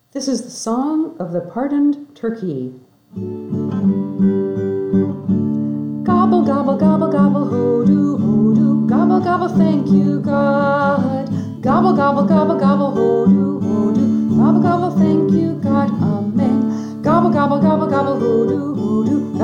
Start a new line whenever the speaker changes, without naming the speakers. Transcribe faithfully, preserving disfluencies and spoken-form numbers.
This is the song of the pardoned turkey. Gobble, gobble, gobble, gobble, ho-doo, ho-doo. Gobble, gobble, thank you, God. Gobble, gobble, gobble, gobble, ho-doo, ho-doo. Gobble, gobble, thank you, God. Amen. Gobble, gobble, gobble, gobble, ho-doo, ho-doo.